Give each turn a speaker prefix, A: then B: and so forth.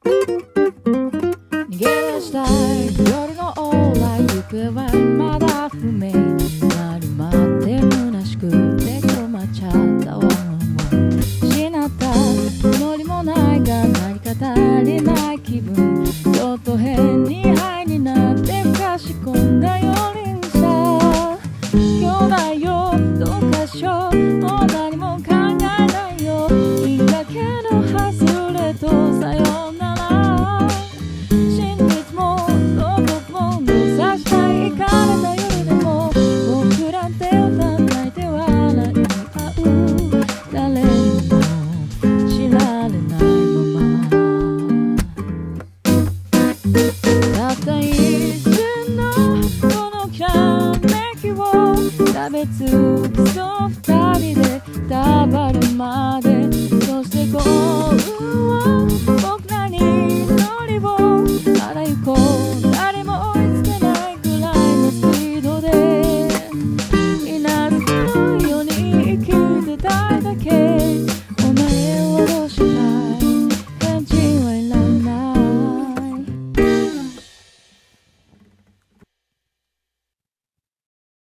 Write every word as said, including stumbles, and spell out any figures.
A: 逃げ出したい夜の往来行方はまだ不明なりまって虚しくて困っちゃったわ失ったつもりもないが何か足りない気分ちょっと変にハイになってふかし込んだよりにさ今日だよどうかしようもう何も考えないよいいだけの外れとさよなら真実もどこものさしたいかれた夜でも僕ら手を叩いて笑い合う誰にも知られないままたった一瞬のこのきらめきを食べ尽くそう二人でたばるまでそして幸運を僕らに乗りをまだ行こう誰も追いつけないくらいのスピードでいなるかのように生きてたいだけ